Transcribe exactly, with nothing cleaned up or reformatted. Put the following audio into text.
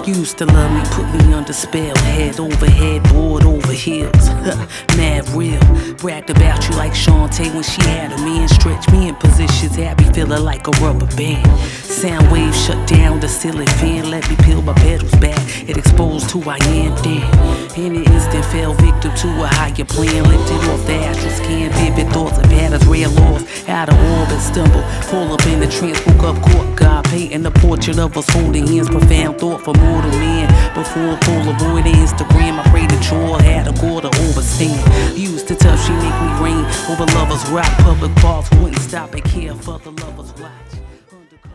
Used to love me, put me under spell. Head over head, board over heels. Mad real. Bragged about you like Shantae when she had a man. Stretch me in positions, had me feeling like a rubber band. Sound waves shut down the ceiling fan. Let me peel my pedals back. It exposed who I am, damn. In an instant, fell victim to a higher plan. Lifted off the astral scan. Vivid thoughts and patterns rail off. Out of orbit, stumble. Pull up in the trance, woke up, caught God painting a portrait of us holding hands. Profound thought for mortal man. Before Polaroid and Instagram, I prayed that you all had a quarter overstand. Used to tough, she make me rain over lovers rock. Public bars wouldn't stop and care for the lovers watch.